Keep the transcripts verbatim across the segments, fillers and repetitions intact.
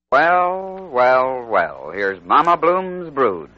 Well, well, well, here's Mama Bloom's Brood.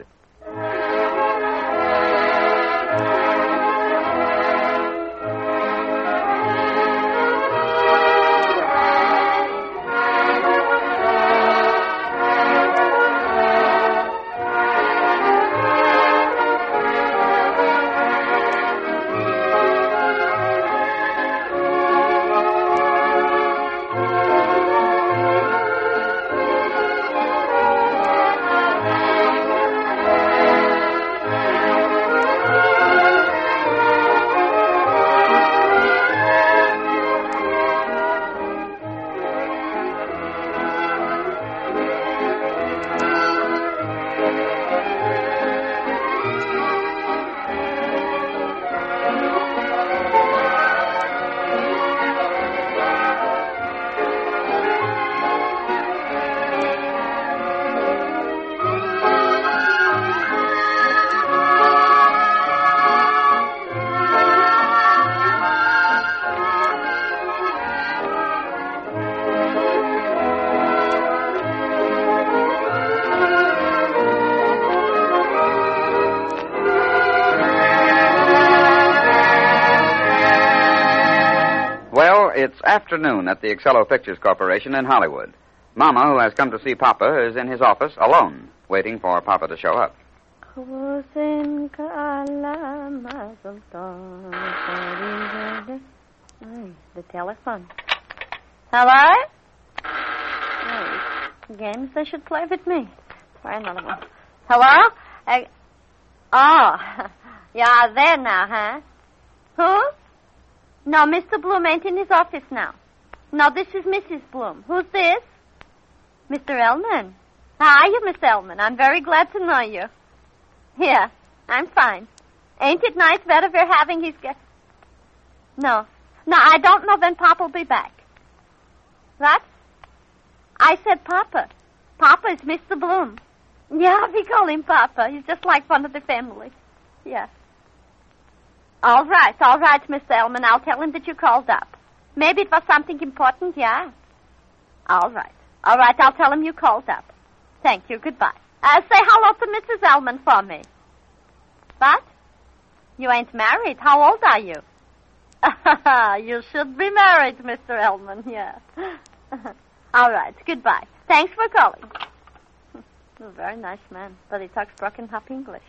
It's afternoon at the Excello Pictures Corporation in Hollywood. Mama, who has come to see Papa, is in his office alone, waiting for Papa to show up. The telephone. Hello? Oh, games they should play with me. Try another one. Hello? I... Oh, yeah, there now, huh? Who? No, Mister Bloom ain't in his office now. No, this is Missus Bloom. Who's this? Mister Ellman. How are you, Miss Ellman? I'm very glad to know you. Yeah, I'm fine. Ain't it nice that we're having his guest? No. No, I don't know when Papa will be back. What? I said Papa. Papa is Mister Bloom. Yeah, we call him Papa. He's just like one of the family. Yeah. All right, all right, Mister Ellman. I'll tell him that you called up. Maybe it was something important, yeah? All right. All right, I'll tell him you called up. Thank you. Goodbye. Uh, say hello to Missus Ellman for me. What? You ain't married. How old are you? You should be married, Mister Ellman, yeah. All right, goodbye. Thanks for calling. A very nice man, but he talks broken up English.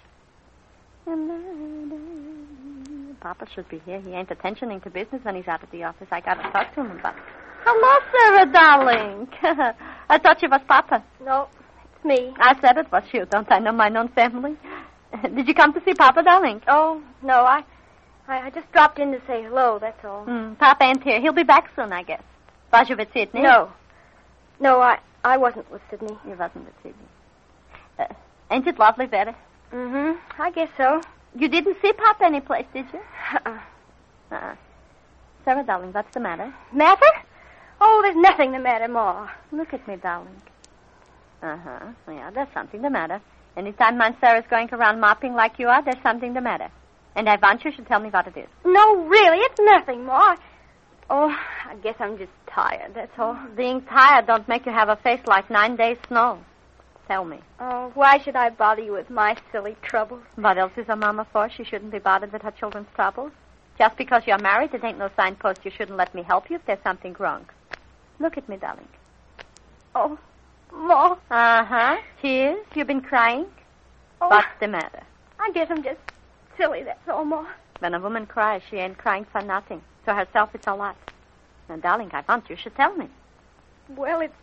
Papa should be here. He ain't attentioning to business when he's out of the office. I gotta talk to him about it. Hello, Sarah, darling. I thought you was Papa. No, it's me. I said it was you. Don't I know my own family? Did you come to see Papa, darling? Oh, no, I I, I just dropped in to say hello, that's all. Mm, Papa ain't here. He'll be back soon, I guess. Was you with Sidney? No. No, I, I wasn't with Sidney. You wasn't with Sidney. Uh, ain't it lovely, Betty? Mm-hmm. I guess so. You didn't see Papa anyplace, did you? Uh-uh. Uh-uh. Sarah, darling, what's the matter? Matter? Oh, there's nothing the matter, Ma. Look at me, darling. Uh-huh. Yeah, there's something the matter. Anytime Aunt Sarah's going around mopping like you are, there's something the matter. And I want you to tell me what it is. No, really, it's nothing, Ma. Oh, I guess I'm just tired, that's all. Being tired don't make you have a face like nine days' snow. Tell me. Oh, why should I bother you with my silly troubles? What else is a mama for? She shouldn't be bothered with her children's troubles. Just because you're married, it ain't no signpost you shouldn't let me help you if there's something wrong. Look at me, darling. Oh, Ma. Uh-huh. Tears? You've been crying? Oh, what's the matter? I guess I'm just silly, that's all, Ma. When a woman cries, she ain't crying for nothing. To herself, it's a lot. Now, darling, I want you should tell me. Well, it's...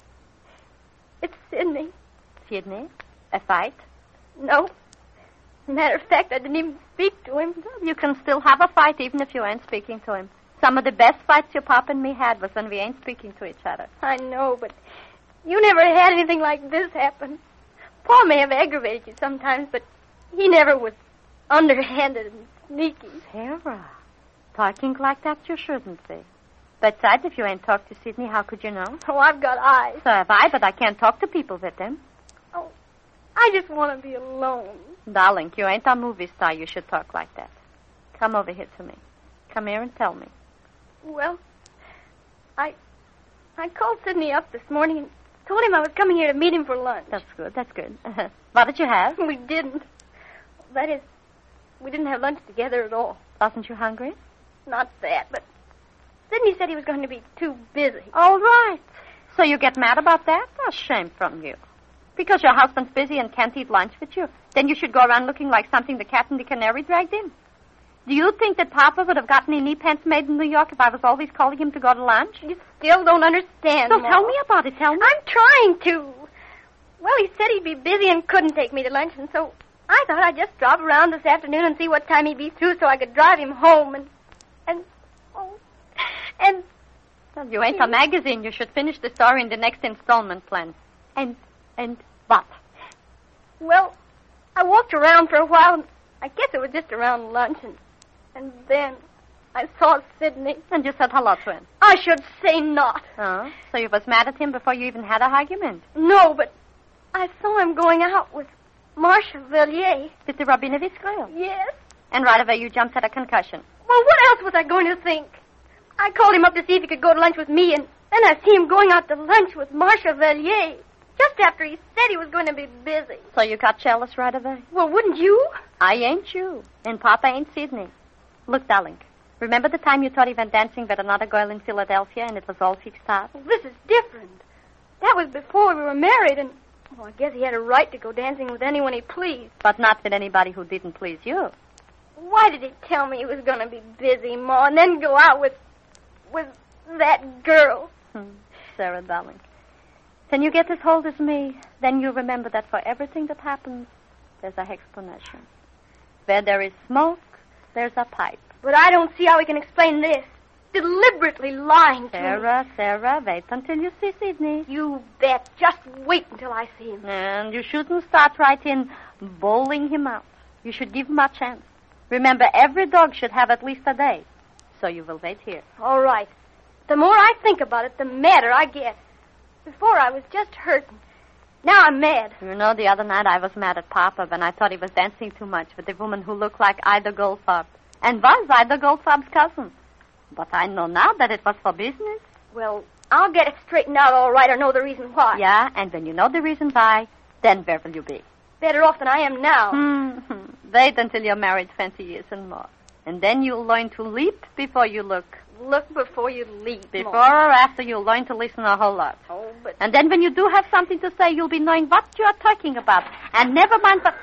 It's Sidney. Sidney? A fight? No. Matter of fact, I didn't even speak to him. You can still have a fight even if you ain't speaking to him. Some of the best fights your pop and me had was when we ain't speaking to each other. I know, but you never had anything like this happen. Pa may have aggravated you sometimes, but he never was underhanded and sneaky. Sarah, talking like that you shouldn't be. Besides, if you ain't talked to Sidney, how could you know? Oh, I've got eyes. So have I, but I can't talk to people with them. Oh, I just want to be alone. Darling, you ain't a movie star. You should talk like that. Come over here to me. Come here and tell me. Well, I I called Sidney up this morning, and told him I was coming here to meet him for lunch. That's good, that's good. What did you have? We didn't. That is, we didn't have lunch together at all. Wasn't you hungry? Not that, but Sidney said he was going to be too busy. All right. So you get mad about that? A shame from you. Because your husband's busy and can't eat lunch with you, then you should go around looking like something the cat and the canary dragged in. Do you think that Papa would have gotten any knee pants made in New York if I was always calling him to go to lunch? You still don't understand, So Ma. tell me about it, tell me. I'm trying to. Well, he said he'd be busy and couldn't take me to lunch, and so I thought I'd just drop around this afternoon and see what time he'd be through so I could drive him home and... And... Oh, and... Well, you ain't a magazine. You should finish the story in the next installment plan. And... And what? Well, I walked around for a while, and I guess it was just around lunch, and, and then I saw Sidney. And you said hello to him. I should say not. Oh, so you was mad at him before you even had an argument? No, but I saw him going out with Marcia Villiers. With the Rabinovich girl? Yes. And right away you jumped at a concussion. Well, what else was I going to think? I called him up to see if he could go to lunch with me, and then I see him going out to lunch with Marcia Villiers. Just after he said he was going to be busy. So you got jealous right away? Well, wouldn't you? I ain't you. And Papa ain't Sidney. Look, darling, remember the time you thought he went dancing with another girl in Philadelphia and it was all fixed up? Well, this is different. That was before we were married, and well, I guess he had a right to go dancing with anyone he pleased. But not with anybody who didn't please you. Why did he tell me he was going to be busy, Ma, and then go out with, with that girl? Hmm. Sarah, darling. When you get as old as me, then you remember that for everything that happens, there's an explanation. Where there is smoke, there's a pipe. But I don't see how we can explain this. Deliberately lying to me. Sarah, Sarah, wait until you see Sidney. You bet. Just wait until I see him. And you shouldn't start right in bowling him out. You should give him a chance. Remember, every dog should have at least a day. So you will wait here. All right. The more I think about it, the madder I get. Before I was just hurting. Now I'm mad. You know, the other night I was mad at Papa when I thought he was dancing too much with a woman who looked like Ida Goldfarb. And was Ida Goldfarb's cousin. But I know now that it was for business. Well, I'll get it straightened out all right or know the reason why. Yeah, and when you know the reason why, then where will you be? Better off than I am now. Mm-hmm. Wait until you're married twenty years and more. And then you'll learn to leap before you look. Look before you leap. Before Mom. or after, you'll learn to listen a whole lot. Oh, but... And then when you do have something to say, you'll be knowing what you're talking about. And never mind what...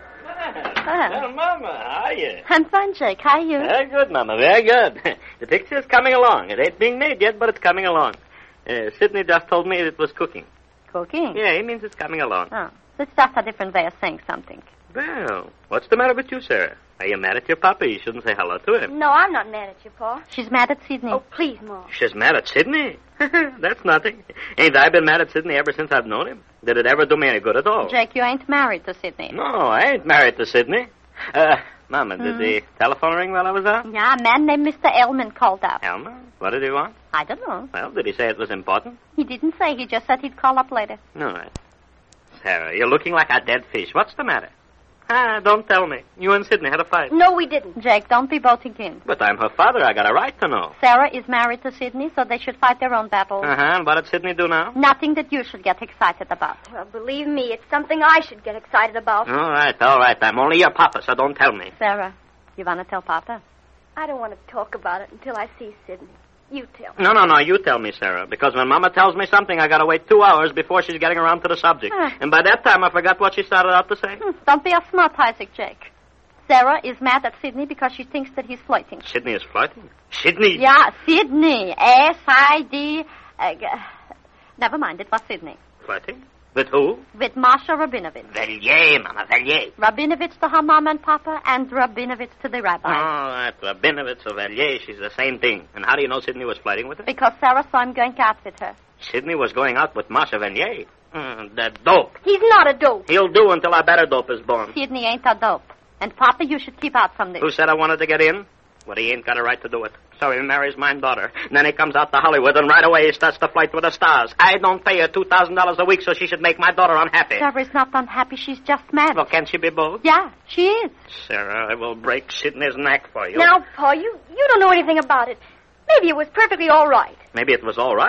Well, Mama, how are you? I'm fine, Jake. How are you? Very good, Mama, very good. The picture's coming along. It ain't being made yet, but it's coming along. Uh, Sidney just told me it was cooking. Cooking? Yeah, he means it's coming along. Oh, so it's just a different way of saying something. Well, what's the matter with you, Sarah? Are you mad at your papa? You shouldn't say hello to him. No, I'm not mad at you, Pa. She's mad at Sidney. Oh, please, Mom. She's mad at Sidney? That's nothing. Ain't I been mad at Sidney ever since I've known him? Did it ever do me any good at all? Jake, you ain't married to Sidney. No, I ain't married to Sidney. Uh, Mama, did Hmm. the telephone ring while I was out? Yeah, a man named Mister Elman called up. Elmer? What did he want? I don't know. Well, did he say it was important? He didn't say. He just said he'd call up later. All right. Sarah, you're looking like a dead fish. What's the matter? Ah, don't tell me. You and Sidney had a fight. No, we didn't. Jake, don't be boating in. But I'm her father. I got a right to know. Sarah is married to Sidney, so they should fight their own battles. Uh-huh. And what did Sidney do now? Nothing that you should get excited about. Well, believe me, it's something I should get excited about. All right, all right. I'm only your papa, so don't tell me. Sarah, you want to tell Papa? I don't want to talk about it until I see Sidney. You tell me. No, no, no. You tell me, Sarah. Because when Mama tells me something, I got to wait two hours before she's getting around to the subject. Huh. And by that time, I forgot what she started out to say. Hmm, don't be a smart Isaac, Jake. Sarah is mad at Sidney because she thinks that he's flirting. Sidney is flirting? Sidney? Yeah, Sidney. S I D... Uh, g- never mind, it was Sidney. Flirting? With who? With Masha Rabinovich. Vellier, Mama, Vellier. Rabinovich to her mom and papa, and Rabinovich to the rabbi. Oh, that Rabinovich or Vellier, she's the same thing. And how do you know Sidney was flirting with her? Because Sarah saw him going out with her. Sidney was going out with Masha Vellier. Mm, that dope. He's not a dope. He'll do until our better dope is born. Sidney ain't a dope. And Papa, you should keep out from this. Who said I wanted to get in? Well, he ain't got a right to do it. So he marries my daughter. And then he comes out to Hollywood, and right away he starts to flirt with the stars. I don't pay her two thousand dollars a week, so she should make my daughter unhappy. Sarah is not unhappy. She's just mad. Well, can't she be both? Yeah, she is. Sarah, I will break Sidney's neck for you. Now, Pa, you, you don't know anything about it. Maybe it was perfectly all right. Maybe it was all right.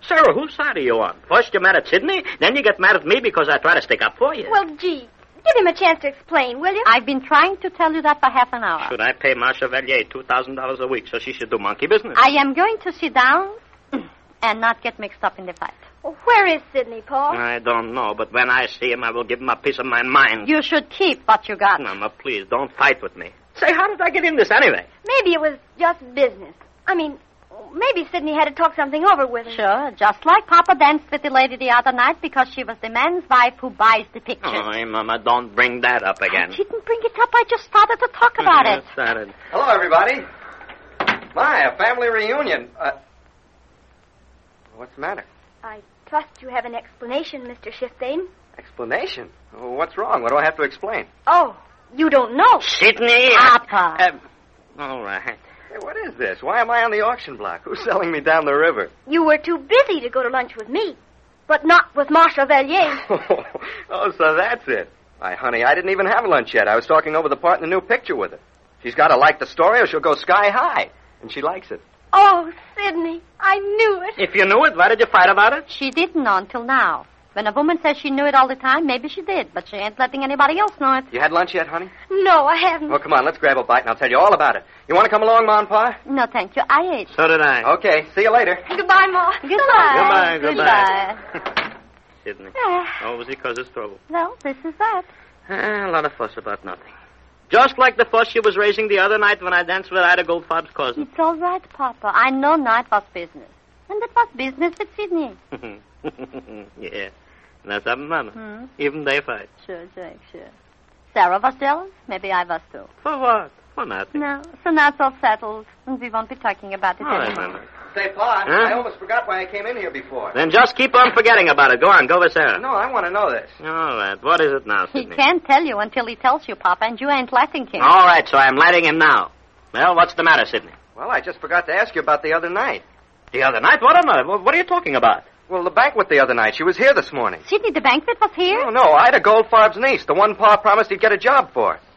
Sarah, whose side are you on? First you're mad at Sidney, then you get mad at me because I try to stick up for you. Well, gee, give him a chance to explain, will you? I've been trying to tell you that for half an hour. Should I pay Ma Chevalier two thousand dollars a week so she should do monkey business? I am going to sit down and not get mixed up in the fight. Well, where is Sidney, Paul? I don't know, but when I see him, I will give him a piece of my mind. You should keep what you got. Mama, please, don't fight with me. Say, how did I get in this anyway? Maybe it was just business. I mean, maybe Sidney had to talk something over with him. Sure, just like Papa danced with the lady the other night because she was the man's wife who buys the pictures. Oh, Mama, don't bring that up again. I didn't bring it up. I just started to talk about it. Started. Hello, everybody. My, a family reunion. Uh, what's the matter? I trust you have an explanation, Mister Schiffbane. Explanation? Oh, what's wrong? What do I have to explain? Oh, you don't know. Sidney! Papa. Uh, all right. Hey, what is this? Why am I on the auction block? Who's selling me down the river? You were too busy to go to lunch with me, but not with Ma Chevalier. Oh, so that's it. Why, honey, I didn't even have lunch yet. I was talking over the part in the new picture with her. She's got to like the story or she'll go sky high. And she likes it. Oh, Sidney, I knew it. If you knew it, why did you fight about it? She didn't know until now. When a woman says she knew it all the time, maybe she did, but she ain't letting anybody else know it. You had lunch yet, honey? No, I haven't. Well, come on, let's grab a bite and I'll tell you all about it. You want to come along, Ma and Pa? No, thank you. I ate. So did I. Okay, see you later. Goodbye, Ma. Goodbye. Goodbye, goodbye. Sidney. Yeah. Always he causes trouble. Well, this is that. Ah, a lot of fuss about nothing. Just like the fuss she was raising the other night when I danced with Ida Goldfarb's cousin. It's all right, Papa. I know now it was business. And it was business with Sidney. Yeah. That's something, Mama. Hmm? Even they fight. Sure, Jake, sure. Sarah was jealous. Maybe I was too. For what? For nothing. No. So now it's all settled, and we won't be talking about it All right, anymore. Mama. Say, Pa, Huh? I almost forgot why I came in here before. Then just keep on forgetting about it. Go on, go with Sarah. No, I want to know this. All right. What is it now, He Sidney? can't tell you until he tells you, Papa, and you ain't letting him. All right, so I'm letting him now. Well, what's the matter, Sidney? Well, I just forgot to ask you about the other night. The other night? What am I? What are you talking about? Well, the banquet the other night. She was here this morning. Sidney, the banquet was here? Oh, no, Ida Goldfarb's niece, the one Pa promised he'd get a job for.